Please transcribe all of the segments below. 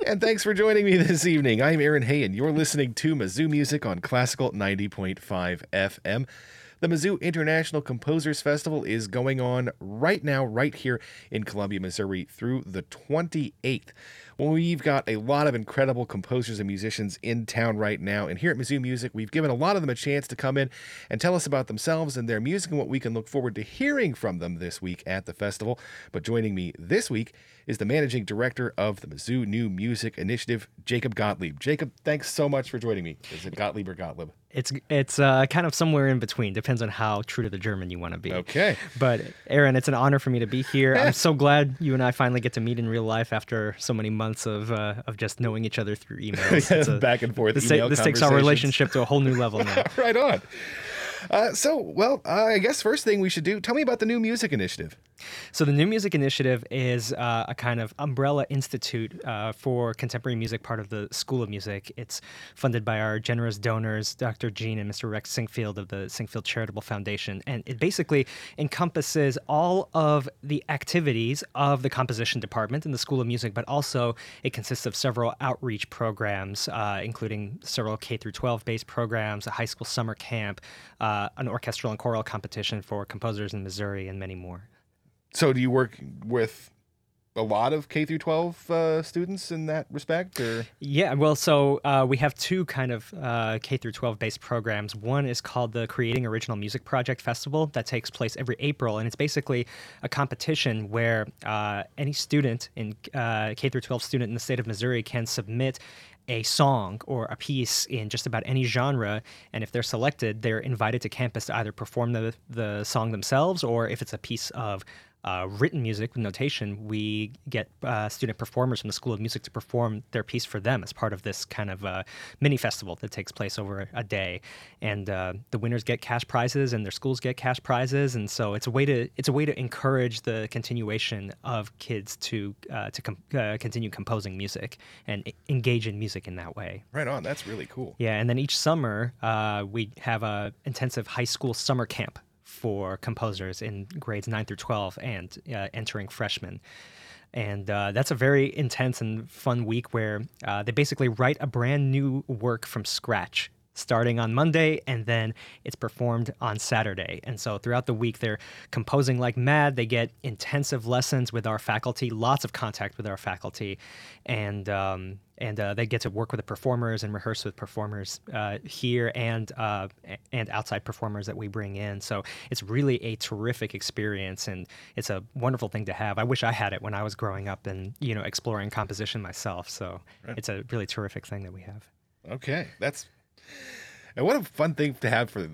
And thanks for joining me this evening. I'm Aaron Hay, and you're listening to Mizzou Music on Classical 90.5 FM. The Mizzou International Composers Festival is going on right now, right here in Columbia, Missouri, through the 28th. Well, we've got a lot of incredible composers and musicians in town right now, and here at Mizzou Music, we've given a lot of them a chance to come in and tell us about themselves and their music and what we can look forward to hearing from them this week at the festival. But joining me this week is the managing director of the Mizzou New Music Initiative, Jacob Gottlieb. Jacob, thanks so much for joining me. Is it Gottlieb or Gottlieb? It's kind of somewhere in between. Depends on how true to the German you want to be. Okay. But Aaron, it's an honor for me to be here. I'm so glad you and I finally get to meet in real life after so many months of just knowing each other through emails. Back and forth. This takes our relationship to a whole new level now. Right on. I guess first thing we should do, tell me about the New Music Initiative. So the New Music Initiative is a kind of umbrella institute for contemporary music, part of the School of Music. It's funded by our generous donors, Dr. Jean and Mr. Rex Sinkfield of the Sinkfield Charitable Foundation. And it basically encompasses all of the activities of the composition department in the School of Music, but also it consists of several outreach programs, including several K-12 based programs, a high school summer camp, an orchestral and choral competition for composers in Missouri, and many more. So do you work with a lot of K-12 students in that respect? Or? Yeah, well, so we have two kind of K-12 based programs. One is called the Creating Original Music Project Festival that takes place every April, and it's basically a competition where any student, K-12 student in the state of Missouri can submit a song or a piece in just about any genre, and if they're selected, they're invited to campus to either perform the song themselves, or if it's a piece of written music with notation, we get student performers from the School of Music to perform their piece for them as part of this kind of mini festival that takes place over a day. And the winners get cash prizes, and their schools get cash prizes. And so it's a way to encourage the continuation of kids to continue composing music and engage in music in that way. Right on. That's really cool. Yeah, and then each summer we have a intensive high school summer camp for composers in grades 9 through 12 and entering freshmen. And that's a very intense and fun week where they basically write a brand new work from scratch starting on Monday, and then it's performed on Saturday. And so throughout the week, they're composing like mad. They get intensive lessons with our faculty, lots of contact with our faculty, and they get to work with the performers and rehearse with performers here and outside performers that we bring in. So it's really a terrific experience, and it's a wonderful thing to have. I wish I had it when I was growing up and exploring composition myself. So It's a really terrific thing that we have. Okay, and what a fun thing to have for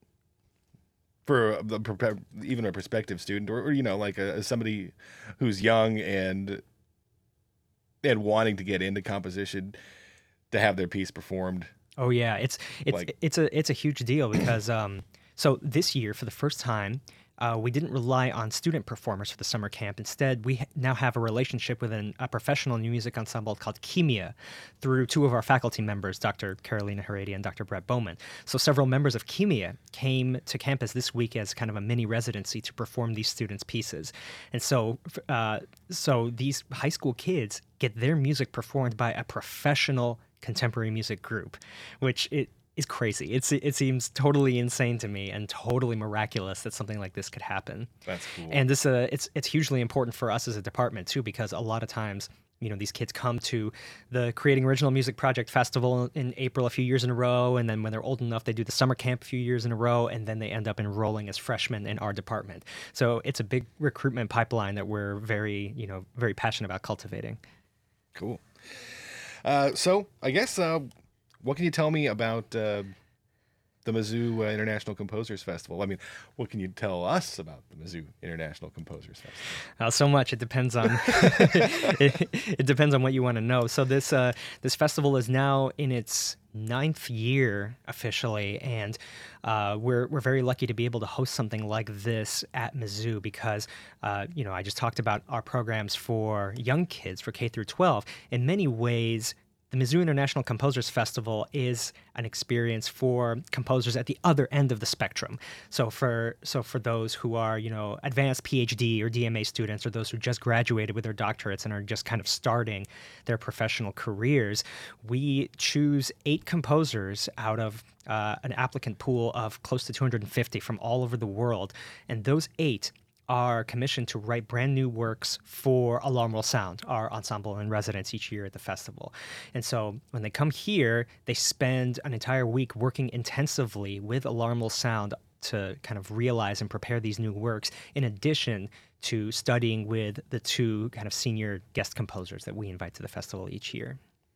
even a prospective student, or somebody who's young and wanting to get into composition, to have their piece performed. Oh yeah, it's a huge deal because so this year for the first time we didn't rely on student performers for the summer camp. Instead, we now have a relationship with a professional new music ensemble called Kimia through two of our faculty members, Dr. Carolina Heredia and Dr. Brett Bowman. So several members of Kimia came to campus this week as kind of a mini residency to perform these students' pieces. And so these high school kids get their music performed by a professional contemporary music group, which is crazy. It seems totally insane to me and totally miraculous that something like this could happen. That's cool. And this it's hugely important for us as a department too, because a lot of times these kids come to the Creating Original Music Project Festival in April a few years in a row, and then when they're old enough, they do the summer camp a few years in a row, and then they end up enrolling as freshmen in our department. So it's a big recruitment pipeline that we're very passionate about cultivating. Cool. So I guess what can you tell me about the Mizzou International Composers Festival? I mean, what can you tell us about the Mizzou International Composers Festival? So much. It depends on it depends on what you want to know. So this festival is now in its 9th year officially, and we're very lucky to be able to host something like this at Mizzou because I just talked about our programs for young kids for K through 12. In many ways, the Mizzou International Composers Festival is an experience for composers at the other end of the spectrum. So for those who are, advanced PhD or DMA students, or those who just graduated with their doctorates and are just kind of starting their professional careers, we choose 8 composers out of an applicant pool of close to 250 from all over the world. And those 8 are commissioned to write brand new works for Alarm World Sound, our ensemble in residence each year at the festival. And so when they come here, they spend an entire week working intensively with Alarm World Sound to kind of realize and prepare these new works, in addition to studying with the 2 kind of senior guest composers that we invite to the festival each year.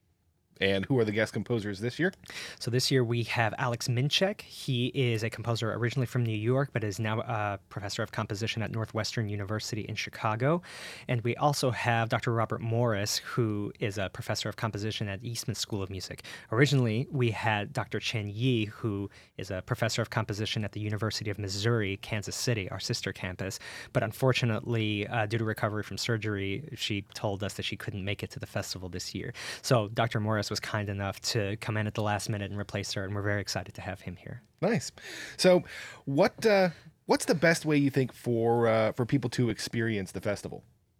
And who are the guest composers this year? So this year we have Alex Minchek. He is a composer originally from New York, but is now a professor of composition at Northwestern University in Chicago. And we also have Dr. Robert Morris, who is a professor of composition at Eastman School of Music. Originally, we had Dr. Chen Yi, who is a professor of composition at the University of Missouri, Kansas City, our sister campus. But unfortunately, due to recovery from surgery, she told us that she couldn't make it to the festival this year. So Dr. Morris was kind enough to come in at the last minute and replace her, and we're very excited to have him here. Nice. So what's the best way you think for people to experience the festival?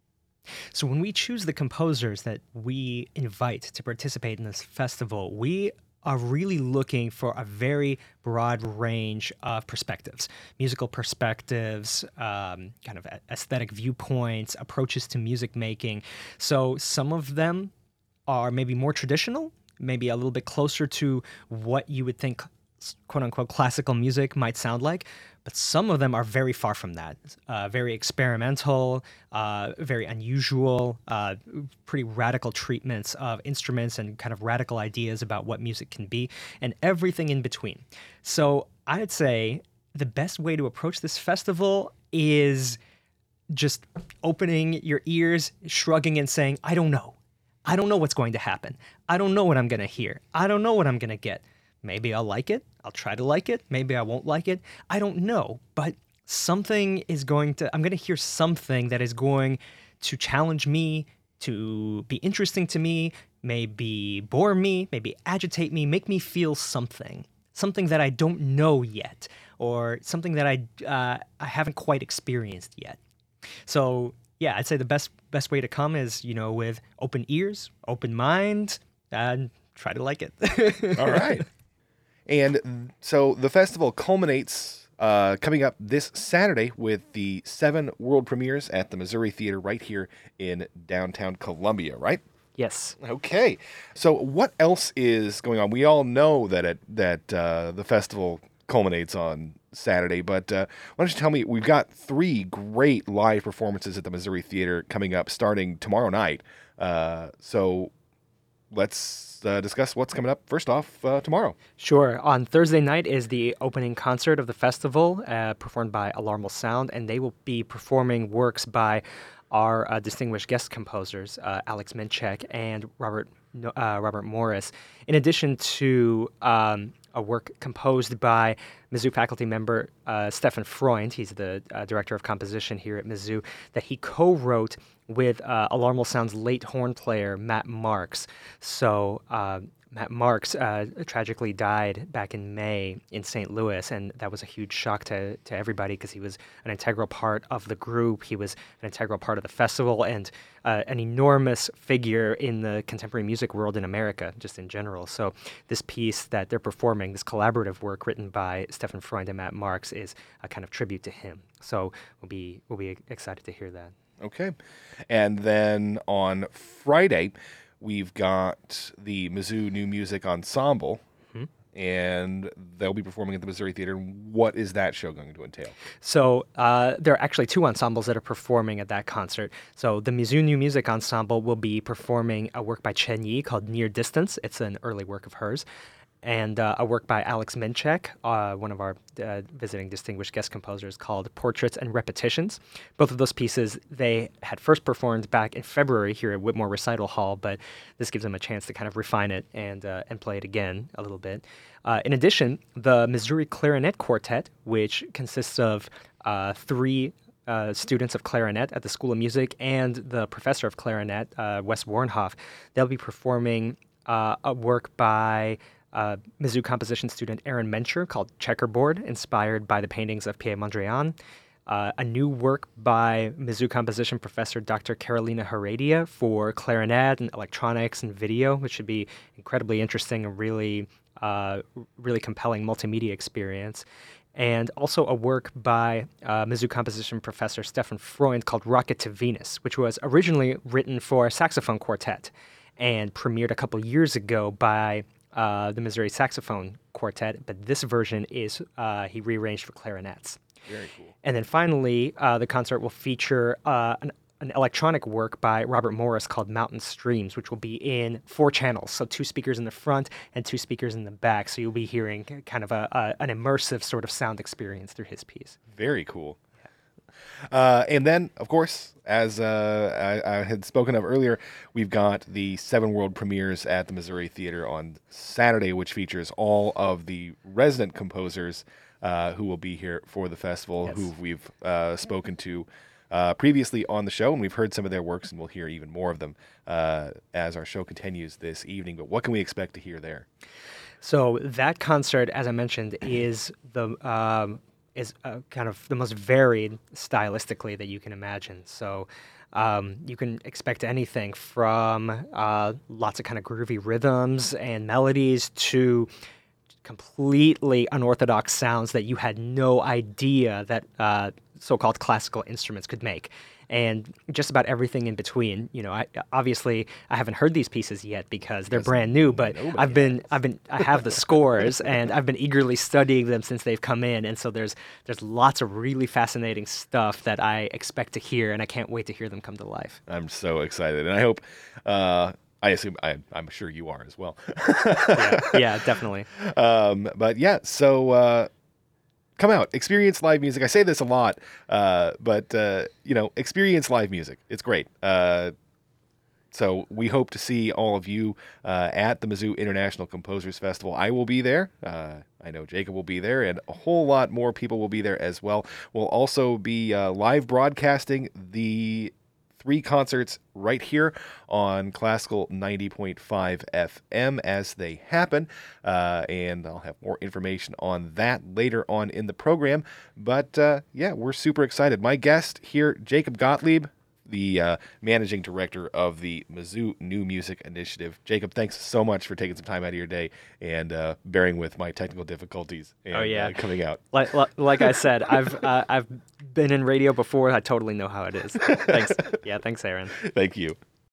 So when we choose the composers that we invite to participate in this festival, we are really looking for a very broad range of perspectives, musical perspectives, kind of aesthetic viewpoints, approaches to music making. So some of them are maybe more traditional, maybe a little bit closer to what you would think, quote unquote, classical music might sound like. But some of them are very far from that, very experimental, very unusual, pretty radical treatments of instruments and kind of radical ideas about what music can be, and everything in between. So I'd say the best way to approach this festival is just opening your ears, shrugging and saying, I don't know. I don't know what's going to happen. I don't know what I'm going to hear. I don't know what I'm going to get. Maybe I'll like it. I'll try to like it. Maybe I won't like it. I don't know. But I'm going to hear something that is going to challenge me, to be interesting to me, maybe bore me, maybe agitate me, make me feel something that I don't know yet, or something that I haven't quite experienced yet. So yeah, I'd say the best way to come is, with open ears, open mind, and try to like it. All right. And so the festival culminates coming up this Saturday with the 7 world premieres at the Missouri Theater right here in downtown Columbia, right? Yes. Okay. So what else is going on? We all know that the festival culminates on Saturday, but why don't you tell me, we've got 3 great live performances at the Missouri Theater coming up starting tomorrow night. So let's discuss what's coming up first off tomorrow. Sure. On Thursday night is the opening concert of the festival, performed by Alarm World Sound, and they will be performing works by our distinguished guest composers, Alex Minchek and Robert Morris, in addition to a work composed by Mizzou faculty member Stefan Freund. He's the director of composition here at Mizzou, that he co-wrote with Alarm World Sound's late horn player, Matt Marks. So Matt Marks tragically died back in May in St. Louis, and that was a huge shock to everybody because he was an integral part of the group. He was an integral part of the festival and an enormous figure in the contemporary music world in America, just in general. So this piece that they're performing, this collaborative work written by Stefan Freund and Matt Marks, is a kind of tribute to him. So we'll be excited to hear that. Okay. And then on Friday, we've got the Mizzou New Music Ensemble, and they'll be performing at the Missouri Theater. What is that show going to entail? So there are actually 2 ensembles that are performing at that concert. So the Mizzou New Music Ensemble will be performing a work by Chen Yi called Near Distance. It's an early work of hers. And a work by Alex Minchek, one of our visiting distinguished guest composers, called Portraits and Repetitions. Both of those pieces they had first performed back in February here at Whitmore Recital Hall, but this gives them a chance to kind of refine it and play it again a little bit. In addition, the Missouri Clarinet Quartet, which consists of 3 students of clarinet at the School of Music and the professor of clarinet, Wes Warnhoff, they'll be performing a work by Mizzou composition student Aaron Mencher called Checkerboard, inspired by the paintings of Pierre Mondrian. A new work by Mizzou composition professor Dr. Carolina Heredia for clarinet and electronics and video, which should be incredibly interesting and really compelling multimedia experience. And also a work by Mizzou composition professor Stefan Freund called Rocket to Venus, which was originally written for a saxophone quartet and premiered a couple years ago by the Missouri Saxophone Quartet, but this version is he rearranged for clarinets. Very cool. And then finally, the concert will feature an electronic work by Robert Morris called Mountain Streams, which will be in 4 channels, so 2 speakers in the front and 2 speakers in the back. So you'll be hearing kind of an immersive sort of sound experience through his piece. Very cool. And then, of course, as I had spoken of earlier, we've got the 7 world premieres at the Missouri Theater on Saturday, which features all of the resident composers who will be here for the festival, Yes. who we've spoken to previously on the show, and we've heard some of their works, and we'll hear even more of them as our show continues this evening. But what can we expect to hear there? So that concert, as I mentioned, is kind of the most varied stylistically that you can imagine. So you can expect anything from lots of kind of groovy rhythms and melodies to completely unorthodox sounds that you had no idea that so-called classical instruments could make. And just about everything in between. You know, I haven't heard these pieces yet because they're brand new, but I have the scores and I've been eagerly studying them since they've come in. And so there's lots of really fascinating stuff that I expect to hear, and I can't wait to hear them come to life. I'm so excited, and I hope. I'm sure you are as well. yeah, definitely. But yeah, so come out, experience live music. I say this a lot, but experience live music. It's great. So we hope to see all of you at the Mizzou International Composers Festival. I will be there. I know Jacob will be there, and a whole lot more people will be there as well. We'll also be live broadcasting the 3 concerts right here on Classical 90.5 FM as they happen, and I'll have more information on that later on in the program. But we're super excited. My guest here, Jacob Gottlieb, the managing director of the Mizzou New Music Initiative. Jacob, thanks so much for taking some time out of your day and bearing with my technical difficulties and coming out. Like I said, I've been in radio before. I totally know how it is. Thanks. Yeah, thanks, Aaron. Thank you.